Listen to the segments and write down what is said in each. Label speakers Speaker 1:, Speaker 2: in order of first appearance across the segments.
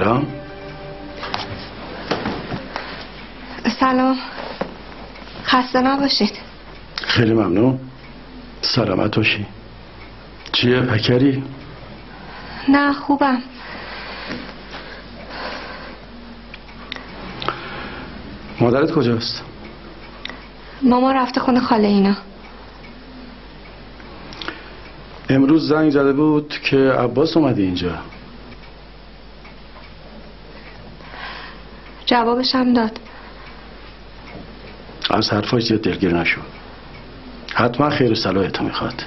Speaker 1: سلام.
Speaker 2: سلام. خسته نباشید.
Speaker 1: خیلی ممنون. سلامت باشی. چیه پکری؟
Speaker 2: نه خوبم.
Speaker 1: مادرت کجاست؟
Speaker 2: ماما رفته خونه خاله اینا.
Speaker 1: امروز زنگ زده بود که عباس اومده اینجا.
Speaker 2: جوابش هم داد.
Speaker 1: از حرفاش زیاد دلگیر نشو. حتما خیر و صلاح تو میخواد.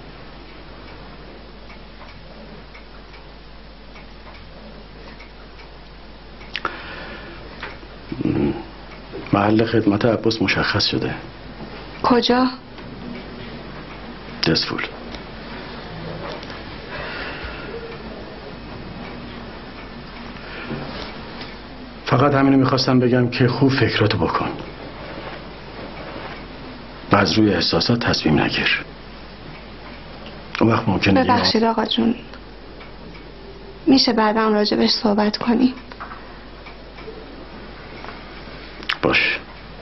Speaker 1: محل خدمت عباس مشخص شده.
Speaker 2: کجا؟
Speaker 1: دسفول. فقط همینو میخواستم بگم که خوب فکراتو بکن و از روی احساسات تصمیم نگیر. اون وقت ممکنه
Speaker 2: ببخشید آقا جون، میشه بعدم راجبش صحبت کنی؟
Speaker 1: باش.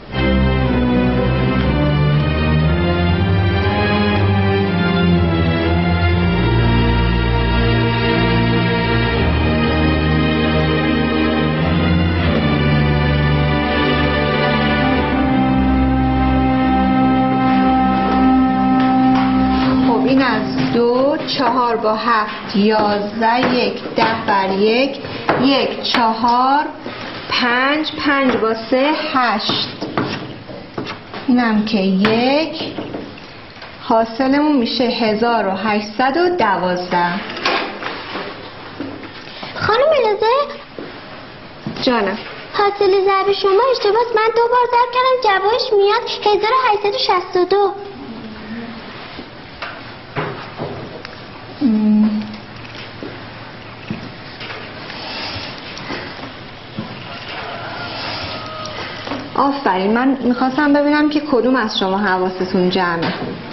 Speaker 2: این از 2 4 با 7 11 1 10 بر 1 1 4 5 5 با 3 8. اینم که 1. حاصلمون میشه 1812.
Speaker 3: خانم الازه
Speaker 2: جانم.
Speaker 3: حاصل ضرب شما اشتباس. من 2 بار ضرب کردم جوابش میاد 1862.
Speaker 2: آفرین. من میخواستم ببینم که کدوم از شما حواستون جمعه.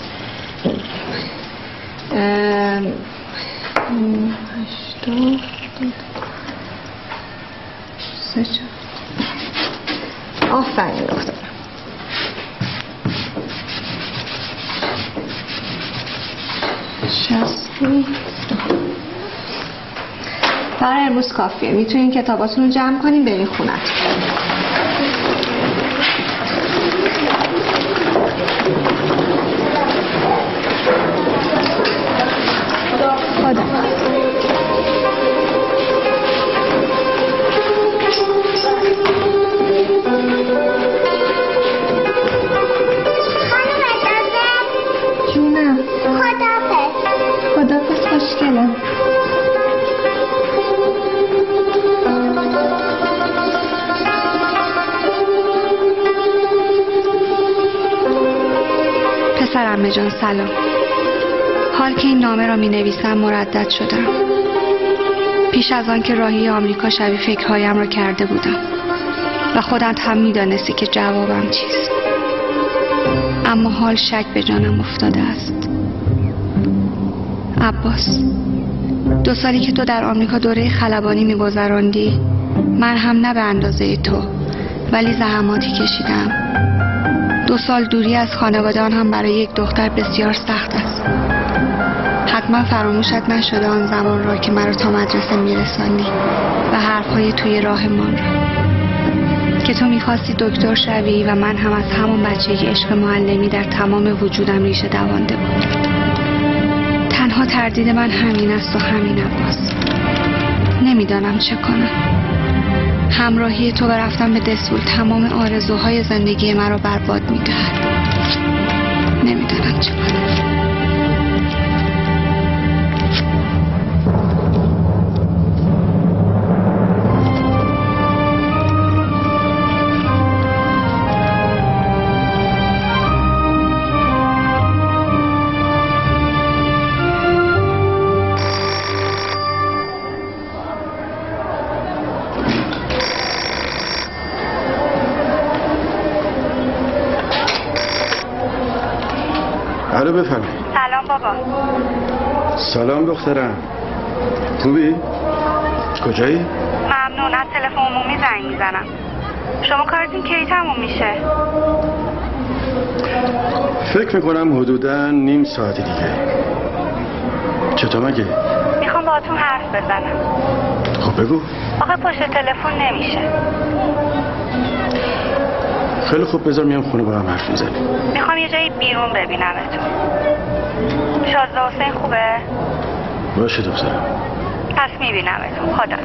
Speaker 2: آفرین دخترم. برای امروز کافیه. میتونین کتاباتون رو جمع کنین برین خونتون. عمه جان سلام. حال که این نامه را می نویسم مردد شدم. پیش از آن که راهی آمریکا شبی فکرهایم را کرده بودم و خودت هم می دانستی که جوابم چیست. اما حال شک به جانم افتاده است. عباس، 2 سالی که تو در آمریکا دوره خلبانی می گذراندی، من هم نه به اندازه تو ولی زحماتی کشیدم. 2 سال دوری از خانواده آن هم برای یک دختر بسیار سخت است. حتما فراموشت نشده آن زمان را که مرا تا مدرسه میرساندی و حرفهای توی راهمان را که تو میخواستی دکتر شوی و من هم از همون بچگی عشق معلمی در تمام وجودم ریشه دوانده بود. تنها تردید من همین است و همین عباس. نمیدانم چه کنم. همراهی تو و رفتن به دسفول تمام آرزوهای زندگی مرا برباد می‌دهد. نمیدانم چه کنم.
Speaker 1: الو بفرمایید.
Speaker 4: سلام بابا.
Speaker 1: سلام دخترم. خوبی؟ کجایی؟
Speaker 4: ممنون.
Speaker 2: ممنون، از تلفن عمومی زنگ میزنم. شما کارتون کی تموم میشه؟
Speaker 1: فکر میکنم حدوداً نیم ساعت دیگه. چطور مگه؟
Speaker 2: میخوام باهاتون حرف بزنم.
Speaker 1: خب بگو.
Speaker 2: آخه پشت تلفن نمیشه.
Speaker 1: خیلی خوب، بذار میام خونه با هم حرف میزنیم.
Speaker 2: میخوام یه جایی بیرون ببینمتون. شازده حسین خوبه؟
Speaker 1: باشه دخترم.
Speaker 2: پس میبینمتون. خدا.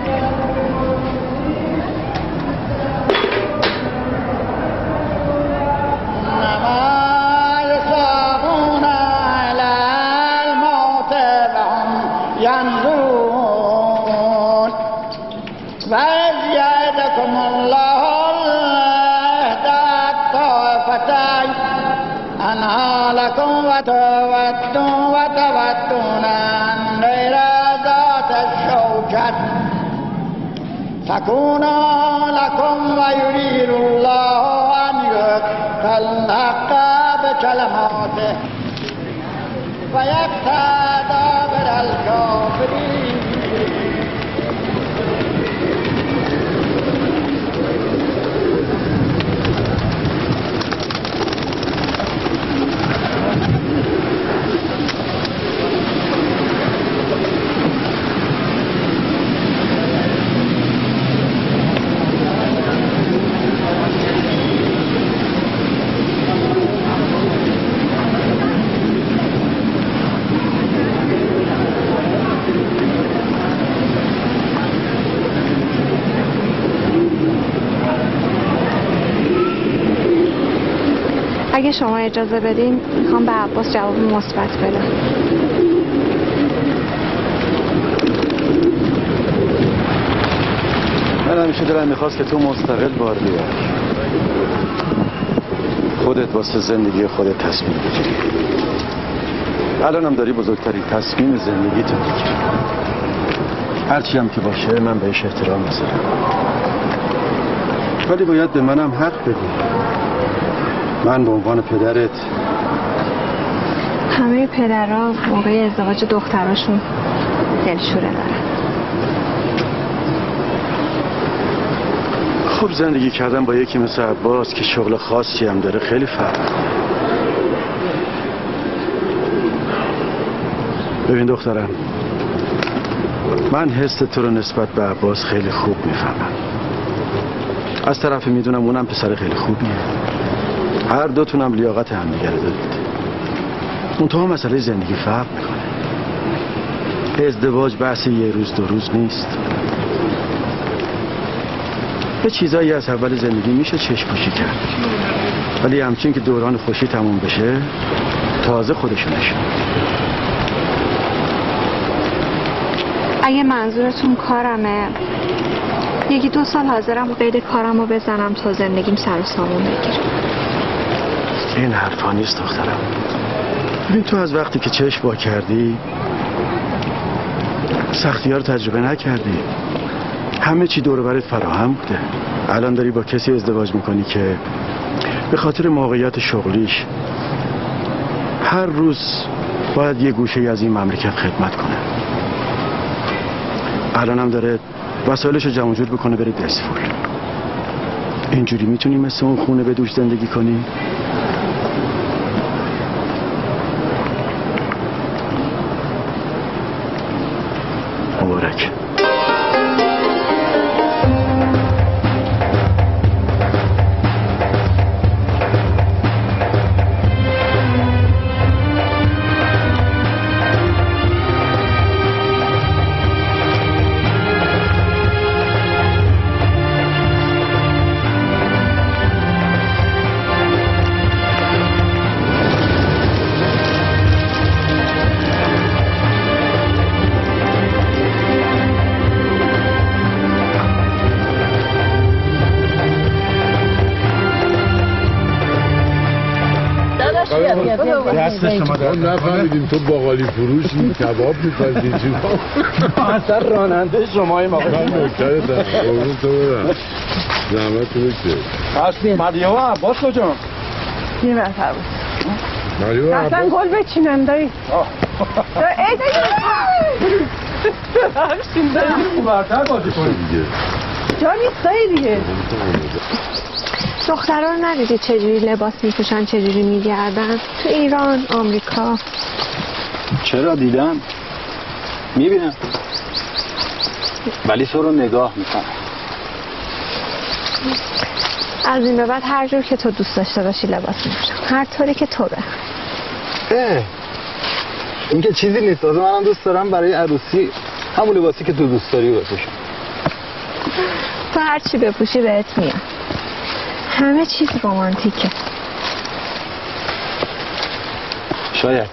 Speaker 4: ينظرون وَيَزِيدَكُمُ اللَّهُ إِحْدَى الطَّائِفَتَيْنِ أَنْهَا لَكُمْ وَتَوَدُّونَ أَنَّ غَيْرَ ذَاتِ الشَّوْكَةِ تَكُونُ لَكُمْ وَيُرِيدُ اللَّهُ أَنْ يُحِقَّ الْحَقَّ بِكَلِمَاتِهِ وَيَقْطَعَ دَابِرَ الْكَافِرِينَ.
Speaker 2: اگه شما اجازه بدین میخوام به عباس جواب مثبت بدم.
Speaker 1: من همیشه دلم میخواست که تو مستقل بار بیای، خودت واسه زندگی خودت تصمیم بگیری. الانم داری بزرگترین تصمیم زندگیتو میگیری. هرچی هم که باشه من بهش احترام میذارم، ولی باید به منم حق بدی. من به عنوان پدرت.
Speaker 2: همه پدرها موقع ازدواج دختراشون دلشوره دارن.
Speaker 1: خب زندگی کردن با یکی مثل عباس که شغل خاصی هم داره خیلی فرق. ببین دخترم، من حس تو رو نسبت به عباس خیلی خوب میفهمم. از طرف میدونم اونم پسر خیلی خوبیه. هر دوتونم لیاقت هم دیگه رو دارید. منتها مسئله زندگی فرق میکنه. ازدواج بحث یه روز دو روز نیست. به چیزایی از اول زندگی میشه چشم پوشی کرد، ولی همچین که دوران خوشی تموم بشه تازه خودشو نشون.
Speaker 2: اگه منظورتون کارمه، یکی دو سال حاضرم قید کارمو بزنم تا زندگیم سر و سامون بگیره.
Speaker 1: این حرفا نیست دخترم. ببین تو از وقتی که چشم وا کردی سختی ها رو تجربه نکردی. همه چی دور و برت فراهم بوده. الان داری با کسی ازدواج میکنی که به خاطر موقعیت شغلیش هر روز باید یه گوشه از این مملکت خدمت کنه. الان هم داره وسایلش رو جمع جور بکنه بره دسفول. اینجوری میتونی مثل اون خونه به دوش زندگی کنی؟ مبارک.
Speaker 5: دست شما ما نفهمیدیم تو باقالی فروشی کباب می‌پزی چی با
Speaker 1: اصلا راننده شمایی ما
Speaker 5: من نکتر در قرون تو برم زحمت تو بکشه
Speaker 1: اصلی مریه و عباس کجا؟
Speaker 6: نیمه نفر بود
Speaker 5: مریه و
Speaker 6: اصلا
Speaker 5: عباس
Speaker 6: گل بچینم دایی ای دایی همشین دایی
Speaker 1: برتر بازی کنی
Speaker 5: دیگه
Speaker 6: جا نیستایی دیگه.
Speaker 2: دخترها رو ندیدی چجوری لباس میپوشن، چجوری میگردن تو ایران، آمریکا؟
Speaker 7: چرا دیدم، میبینم، ولی تو رو نگاه میکنم.
Speaker 2: از این به بعد هر جور که تو دوست داشته باشی لباس میپوشم، هر طوری که تو بخوای.
Speaker 7: این که چیزی نیست، تازه منم دوست دارم برای عروسی همون لباسی که تو دوست داری بپوشم.
Speaker 2: تو هر چی بپوشی بهت میاد، همه چیز رمانتیکه.
Speaker 7: شاید،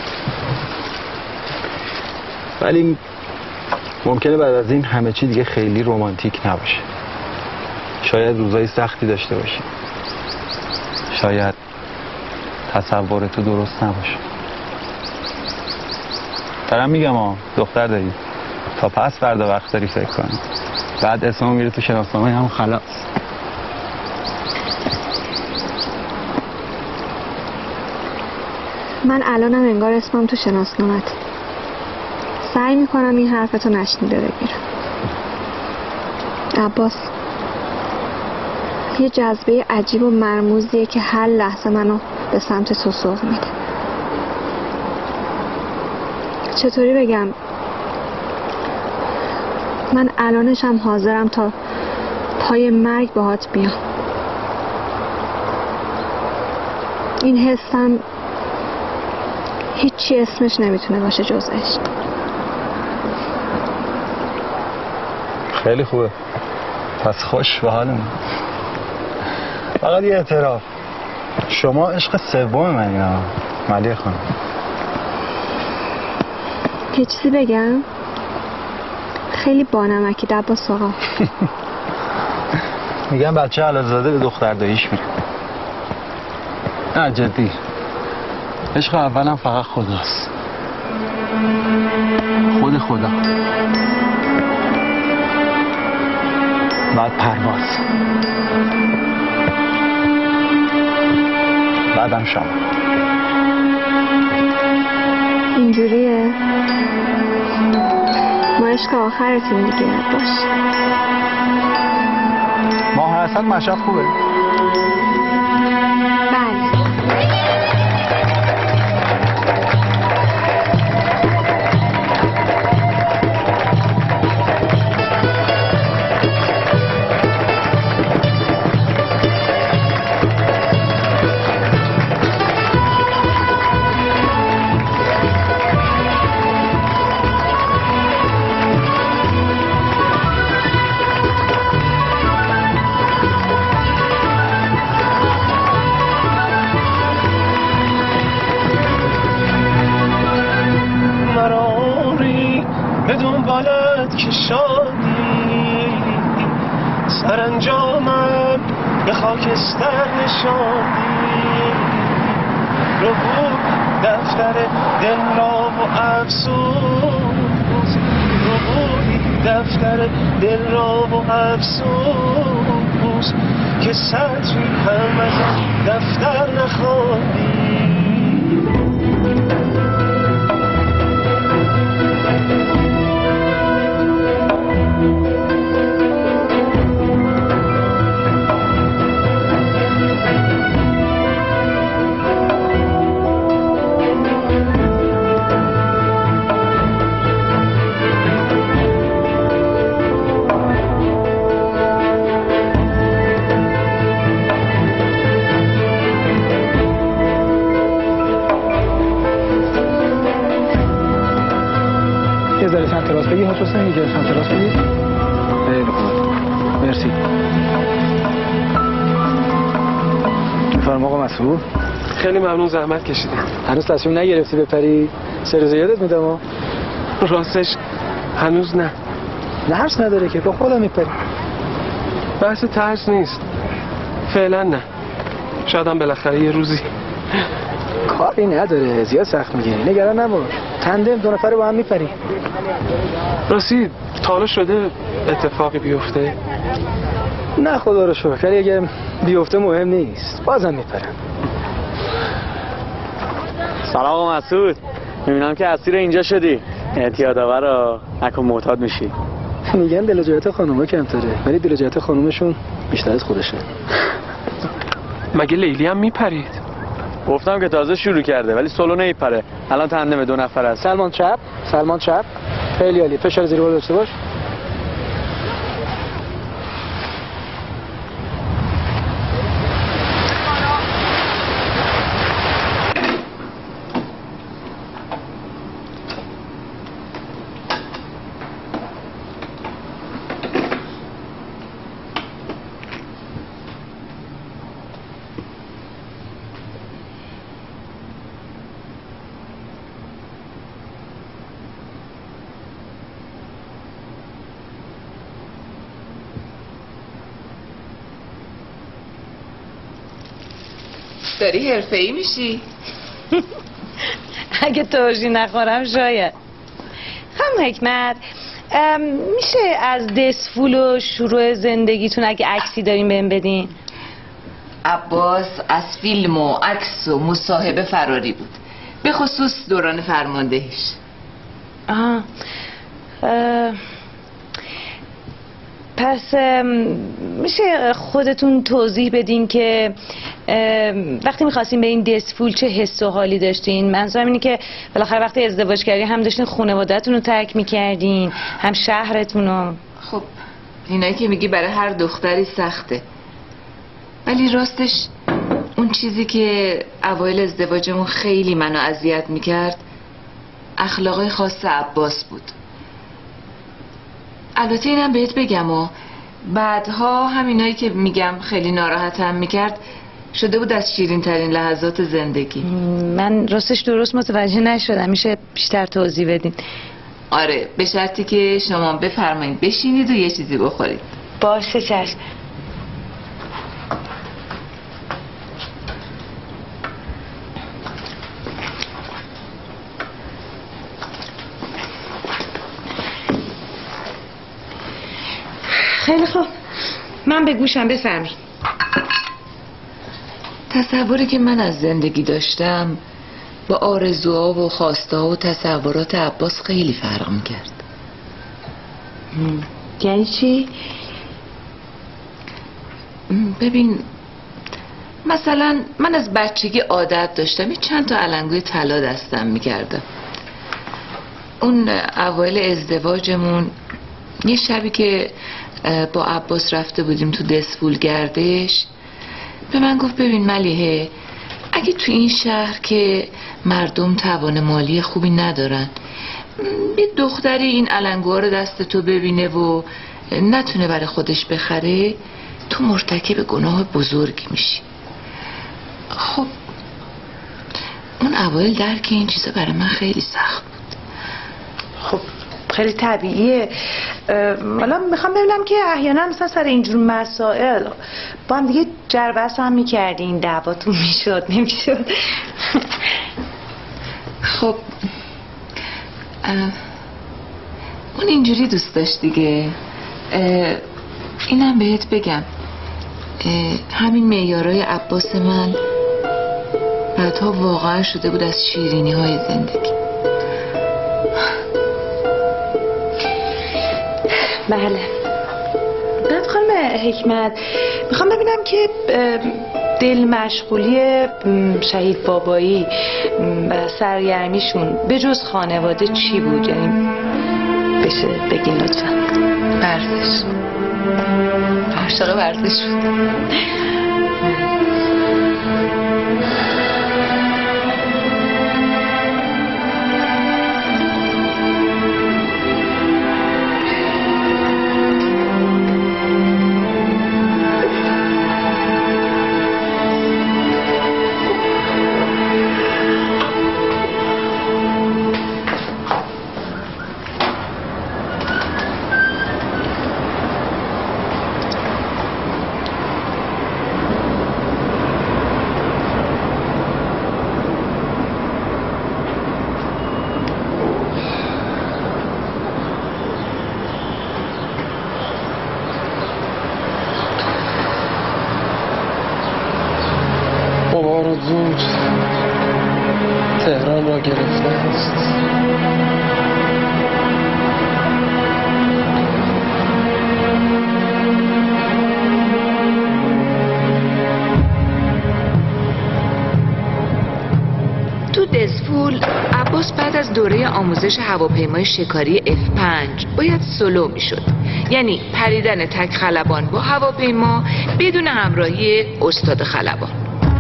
Speaker 7: ولی ممکنه بعد از این همه چی دیگه خیلی رمانتیک نباشه. شاید روزای سختی داشته باشی، شاید تصور تو درست نباشه. دارم میگم دختر داری، تا پس فردا وقت داری فکر کنی، بعد اسمم میره تو شناسنامه هم خلاص.
Speaker 2: من الانم انگار اسمم تو شناسنامت. سعی میکنم این حرفتو نشنیده بگیرم. عباس یه جذبه عجیب و مرموزیه که هر لحظه منو به سمت تو سوق میده. چطوری بگم، من الانشم حاضرم تا پای مرگ باهات بیام. این حسم هیچی اسمش نمیتونه باشه جز عشق.
Speaker 7: خیلی خوبه، پس خوش به حالم. فقط یه اعتراف، شما عشق سوم منی ملیه خانم.
Speaker 2: یه چیزی بگم، خیلی بانمکی عباس آقا.
Speaker 7: میگم بچه حلال‌زاده به دختر داییش میره. نه جدی، عشق اولم فقط خداست، خود خدا، بعد پرواز، بعدم شما.
Speaker 2: اینجوریه؟ ما عشق آخرتیم دیگه باش.
Speaker 7: ماه حسن مشهد خوبه؟
Speaker 2: بله.
Speaker 8: که شادی سرانجامم به خاکستر نشاندی، رو بود دفتر دل را و افسوس، رو بود دفتر دل را و افسوس که سطری هم از دفتر نخواندی.
Speaker 9: یه ذره سمت راست بگی حاج حسین، یه ذره سمت راست بگی.
Speaker 1: خیلی خوب، مرسی. میفرم آقا مسعود.
Speaker 8: خیلی ممنون، زحمت کشیدی.
Speaker 9: هنوز تصمیم نگرفتی بپری؟ سه روز یادت میدم.
Speaker 8: راستش هنوز نه.
Speaker 9: ترس نداره که با خودم میپری.
Speaker 8: بحث ترس نیست، فعلا نه، شاید هم بالاخره یه روزی.
Speaker 9: کاری نداره، زیاد سخت میگیری، نگران نباش، تندم دو نفره با هم میپریم.
Speaker 8: راستی تا حالا شده اتفاقی بیفته؟
Speaker 9: نه خدا رو شکر، اگه بیفته مهم نیست، بازم میپرم.
Speaker 10: سلام آقا مسعود، میبینم که اسیر اینجا شدی. اعتیادآور رو نکن معتاد میشی.
Speaker 9: میگن دل و جهت خانوما کمتره ولی دل و جهت خانومشون بیشتر از خودشه.
Speaker 8: مگه لیلی هم میپرید؟
Speaker 7: گفتم که تازه شروع کرده ولی سولو نمیپره. الان تندم 2 نفر است.
Speaker 9: سلمان چپ خیلی عالی. فشار زیر بار داشته باش.
Speaker 10: داری حرفه‌ای میشی؟
Speaker 11: اگه ترشی نخورم شاید. خانم حکمت میشه از دسفول و شروع زندگیتون اگه عکسی داریم بهم بدین؟
Speaker 10: عباس از فیلم و عکس و مصاحبه فراری بود، به خصوص دوران فرماندهیش.
Speaker 11: پس میشه خودتون توضیح بدین که وقتی میخواستین به این دسفول چه حس و حالی داشتین؟ منظورم اینه که بالاخره وقتی ازدواج کردین هم داشتین خانواده‌تون رو ترک میکردین هم شهرتون رو.
Speaker 10: خب اینایی که میگی برای هر دختری سخته، ولی راستش اون چیزی که اوایل ازدواجمون خیلی منو اذیت میکرد اخلاقای خاص عباس بود. البته اینم بهت بگم و بعدها همینایی که میگم خیلی ناراحتم میکرد شده بود از شیرین ترین لحظات زندگی.
Speaker 11: من راستش درست متوجه نشدم، میشه بیشتر توضیح بدین؟
Speaker 10: آره، به شرطی که شما بفرمایید بشینید و یه چیزی بخورید.
Speaker 11: باشه چشم. خیلی خوب، من به گوشم بفرمایید.
Speaker 10: تصوری که من از زندگی داشتم با آرزوها و خواسته‌ها و تصورات عباس خیلی فرق می‌کرد.
Speaker 11: یعنی چی؟
Speaker 10: ببین مثلا من از بچگی عادت داشتم چند تا علنگوی طلا دستم می‌کردم. اون اوایل ازدواجمون یه شبی که با عباس رفته بودیم تو دسفول گردش، به من گفت ببین ملیحه، اگه تو این شهر که مردم توان مالی خوبی ندارن یه دختری این علنگوها رو دست تو ببینه و نتونه برای خودش بخره، تو مرتکب گناه بزرگی میشی. خب اون اوایل درک این چیزا برای من خیلی سخت بود.
Speaker 11: خب خیلی طبیعیه. حالا میخوام ببینم که احیانا مثلا سر اینجور مسائل با هم دیگه جربس هم میکردین، دعواتون میشد نمیشد؟
Speaker 10: خب اون اینجوری دوست داشت دیگه. اینم بهت بگم همین معیارای عباس من بعدها واقعا شده بود از شیرینی های زندگی.
Speaker 11: بله. بعد خانم حکمت میخوام ببینم که دل مشغولی شهید بابایی و سرگرمیشون به جز خانواده چی بود؟ یعنی بشه بگین لطفا.
Speaker 10: ورزش. عاشق ورزش بود.
Speaker 8: تهران را گرفته است.
Speaker 10: دزفول عباس بعد از دوره آموزش هواپیمای شکاری F5 باید سولو میشد، یعنی پریدن تک خلبان با هواپیما بدون همراهی استاد خلبان.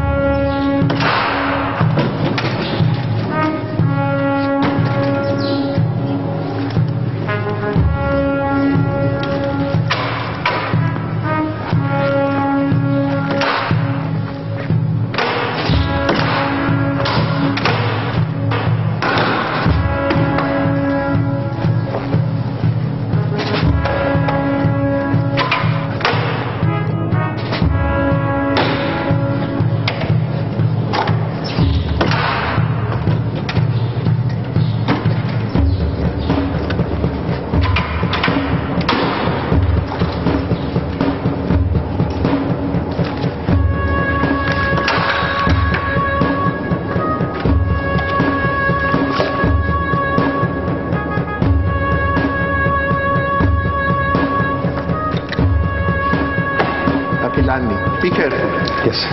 Speaker 12: Be careful.
Speaker 1: Yes, sir.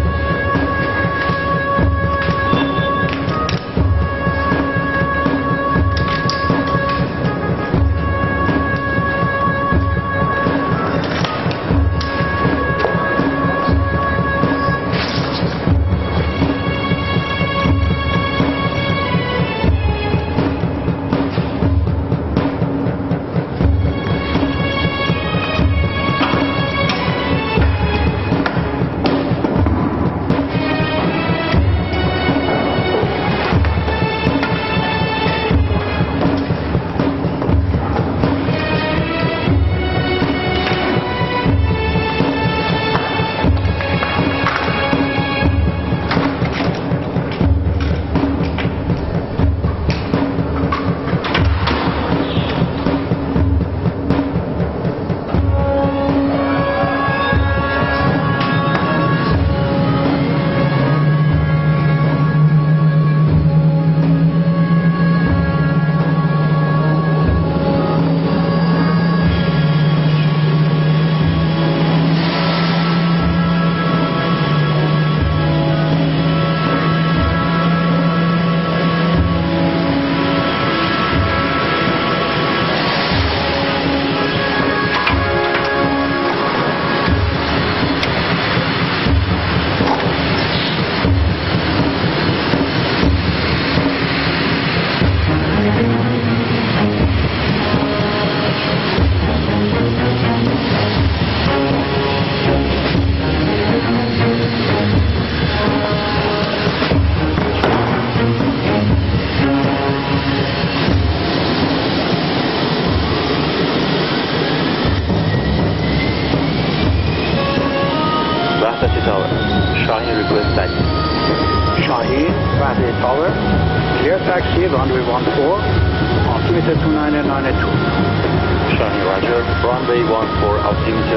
Speaker 13: Shaheen request taxi.
Speaker 14: Shaheen, Vahde Tower, clear taxi, runway 14, altimeter 2992.
Speaker 13: Shaheen, roger, runway 14, altimeter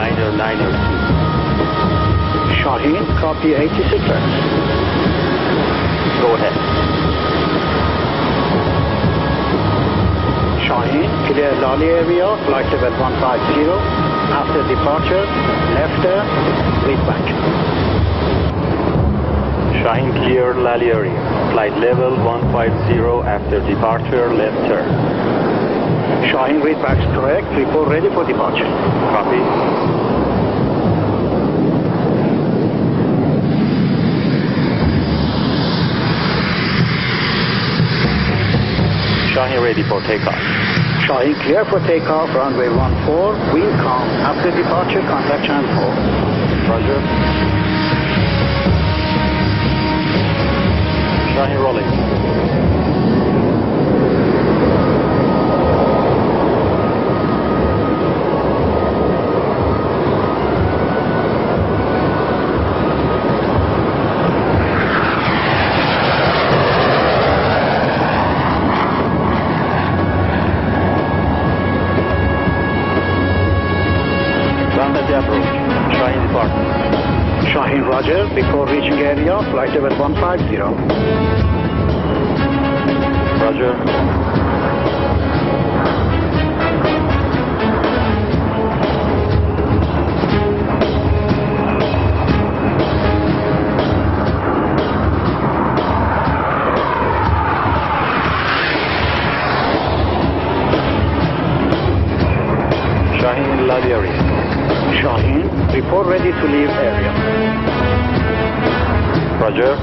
Speaker 13: 2992.
Speaker 14: Shaheen, copy 86 left.
Speaker 13: Go ahead.
Speaker 14: Shaheen, clear Lali area, flight level 150. After departure, left turn, lead back.
Speaker 13: Shaheen, clear Lali area, flight level 150. After departure, left turn.
Speaker 14: Shaheen, read backs correct. Report ready for departure.
Speaker 13: Copy. Shaheen, ready for takeoff.
Speaker 14: Shaheen, clear for takeoff, runway 14, wind calm. After departure, contact channel 4.
Speaker 13: Roger. Shaheen, rolling.
Speaker 14: Shaheen, roger. Before reaching area, flight level 150.
Speaker 13: Roger.
Speaker 14: Shaheen Laliari. Shaheen, report ready to leave area.
Speaker 13: Roger.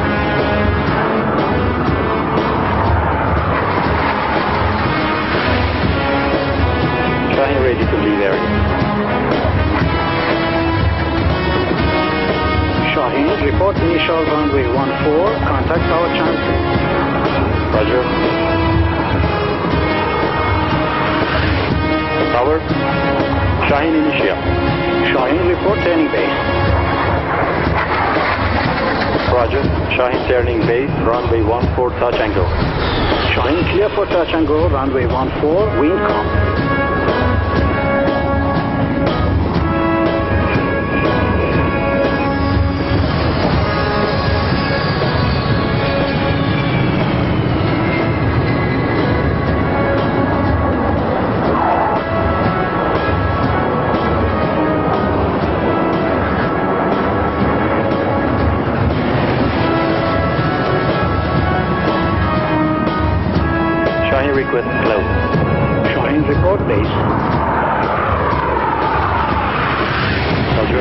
Speaker 13: Shaheen ready to leave area.
Speaker 14: Shaheen, report initial runway 14, contact tower channel.
Speaker 13: Roger. Tower. Shaheen initial.
Speaker 14: Shaheen, report turning base.
Speaker 13: Roger. Shaheen turning base, runway 14, touch and go.
Speaker 14: Shaheen clear for touch and go, runway 14, wind calm.
Speaker 13: Request close.
Speaker 14: Shaheen, report base.
Speaker 13: Roger.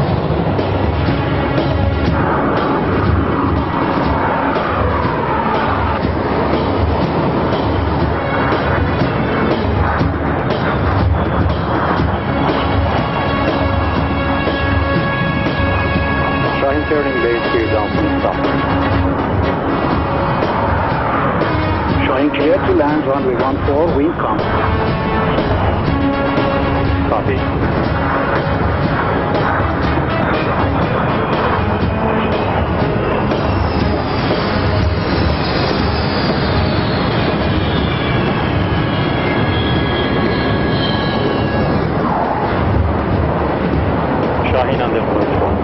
Speaker 13: Shaheen turning base, clear down from stop.
Speaker 14: Shaheen clear to land, runway 14, wind calm.
Speaker 13: Copy. Shaheen on the platform.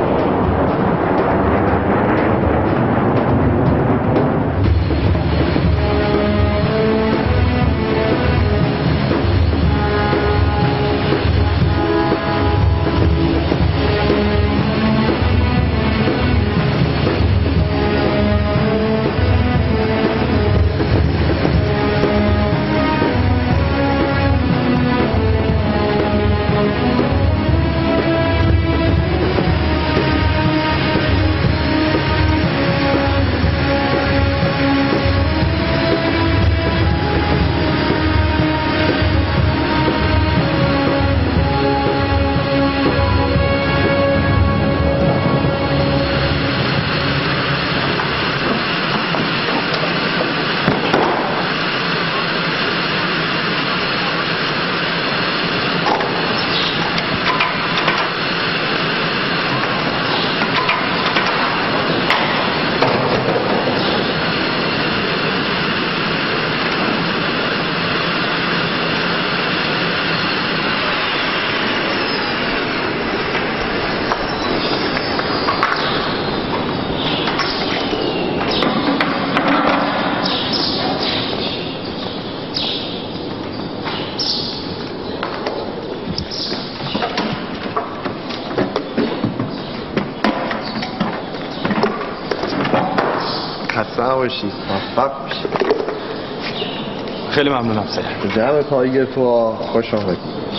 Speaker 12: خسته نباشید، موفق باشید.
Speaker 7: خیلی ممنونم سید.
Speaker 12: جمع پایگیر تو خوش آمدید.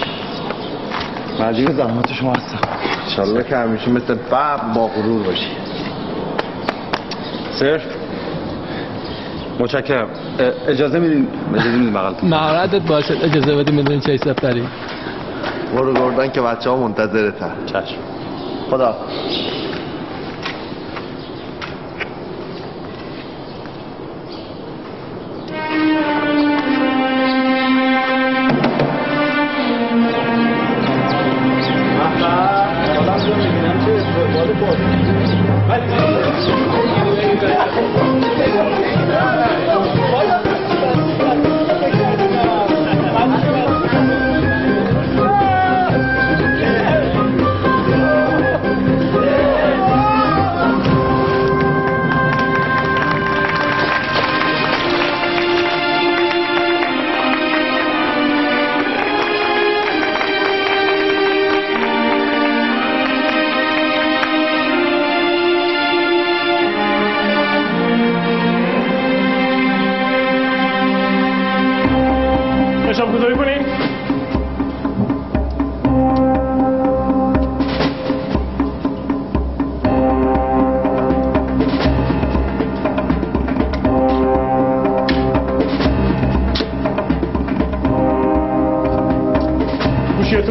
Speaker 7: مدیون زحمات شما هستم.
Speaker 12: انشالله که همیشه مثل باب با غرور باشی.
Speaker 7: سر متشکرم. اجازه میدین بغلتون.
Speaker 15: مهارتت باشه، اجازه بدیم بدون چای سفری.
Speaker 12: برو گردن که بچه ها منتظرتن.
Speaker 7: چشم.
Speaker 12: خدا.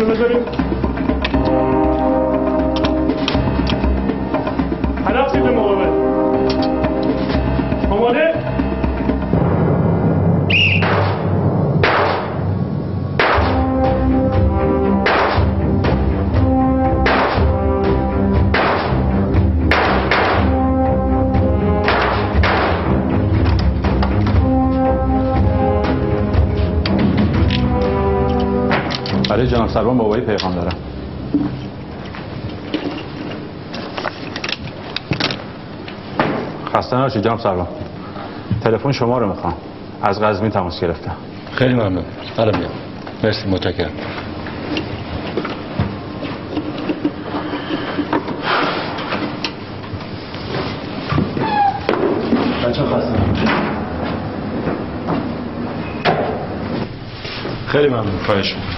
Speaker 16: بذاریم. هدف سید مقابل. آماده؟
Speaker 17: برای جناب سروان بابایی پیغام دارم. خسته نباشید جناب سروان. تلفن شما رو میخوام. از قزوین تماس گرفتم.
Speaker 15: خیلی ممنون. الان میام. مرسی، متشکرم.
Speaker 17: بچه‌ها خسته نباشید. خیلی ممنون. خواهش می‌کنم.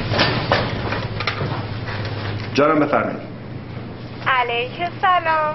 Speaker 12: جانم بفرمایید.
Speaker 18: علیک سلام.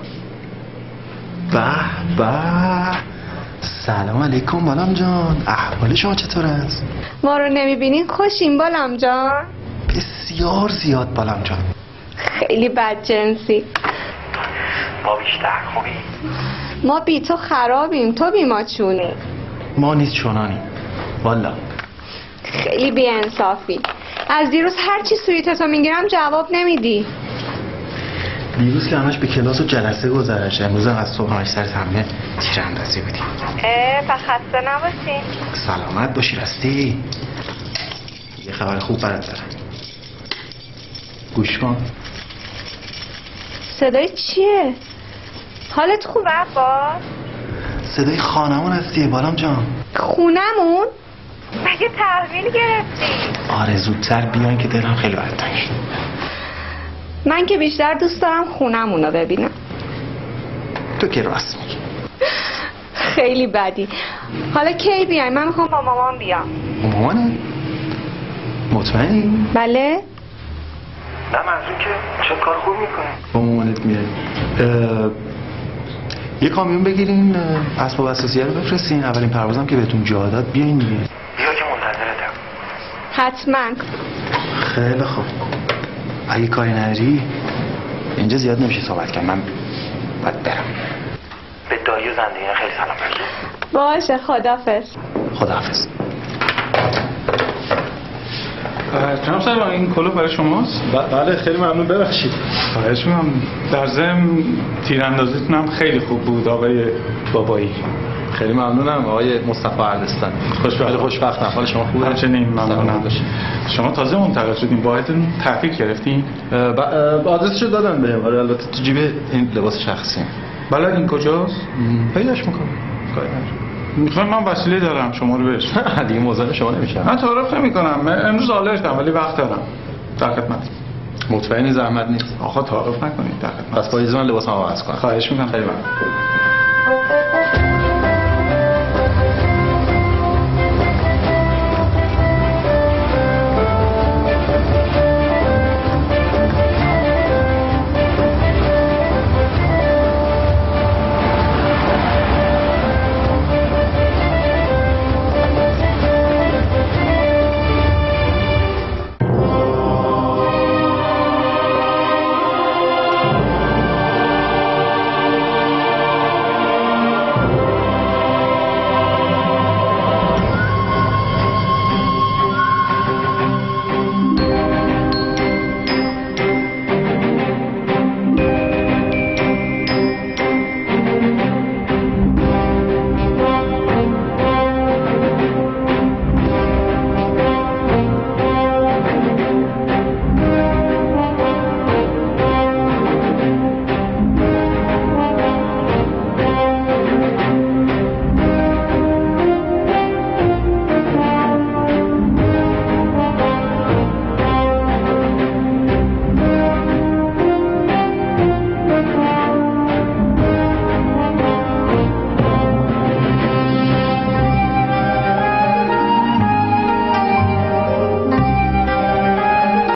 Speaker 19: به سلام علیکم بالام جان. احوال شما چطور است؟
Speaker 2: ما رو نمیبینین خوشیم بالام جان؟
Speaker 19: بسیار زیاد بالام جان.
Speaker 2: خیلی بدجنسی.
Speaker 19: ما بیشتر خوبی؟
Speaker 2: ما بی تو خرابیم، تو بی ما چونی.
Speaker 19: ما نیز چونانی والا.
Speaker 2: خیلی بی انصافی. از دیروز هر چی سویتتو میگیرم جواب نمیدی.
Speaker 19: دیروز که همش به کلاس و جلسه گذرش، امروز از صبح همش سر زمینه تیراندازی بودیم.
Speaker 18: خسته نباشی.
Speaker 19: سلامت باشی راستی. یه خبر خوب برات دارم. گوش کن.
Speaker 2: صدای چیه؟ حالت خوبه عباس؟
Speaker 19: صدای خانمون هستی بالام جان.
Speaker 2: خونمون؟
Speaker 18: مگه تحویل گرفتی؟
Speaker 19: آره زودتر بیان که دلم خیلی برتنگ شد.
Speaker 2: من که بیشتر دوست دارم خونمون رو ببینم.
Speaker 19: تو که راست میگی.
Speaker 2: خیلی بدی. حالا کی بیای؟ من میخوام با مامان بیام.
Speaker 19: با مامانه؟ مطمئنی؟
Speaker 2: بله؟
Speaker 19: نه منظور که چه کار خوب میکنه. با مامانت میای. یه کامیون بگیرین اسباب اساسیه رو بفرستین. اولین پروازم که بهتون جا داد بیاین دیگه. بیا که منتظرتم.
Speaker 2: حتما.
Speaker 19: خیلی خوب. اگه کاری نداری اینجا زیاد نمیشه صحبت کرد. من باید برم. به دایی و زندگی خیلی سلام برد.
Speaker 2: باشه خداحافظ.
Speaker 19: خداحافظ.
Speaker 17: جناب سروان این کلوب برای شماست؟
Speaker 5: بله خیلی ممنون. ببخشید.
Speaker 17: خواهش می‌کنم. در ضمن تیراندازیتون هم خیلی خوب بود آقای بابایی.
Speaker 7: خیلی ممنونم آقای مصطفی اردستان. خوشبختم. حال شما خوبه؟
Speaker 17: همچنین ممنونم. شما تازه منتقل شدین، باهاتون تحقیق گرفتین؟
Speaker 7: آدرسشو دادن بهم. آره البته تو جیب این لباس شخصی.
Speaker 17: بلد این کجاست؟
Speaker 7: پیداش میکنم.
Speaker 17: میخوام من وسیله دارم شما رو بهش.
Speaker 7: دیگه موزه شما نمیشم.
Speaker 17: من تعارف نمی‌کنم. امروز آلرژم ولی وقت دارم. در خدمت.
Speaker 7: مطمئنی زحمت نیست؟
Speaker 17: آخه تعارف نکنید در خدمت.
Speaker 7: پس با اجازه من لباسمو عوض کنم.
Speaker 17: خواهش می‌کنم. خیلی ممنون.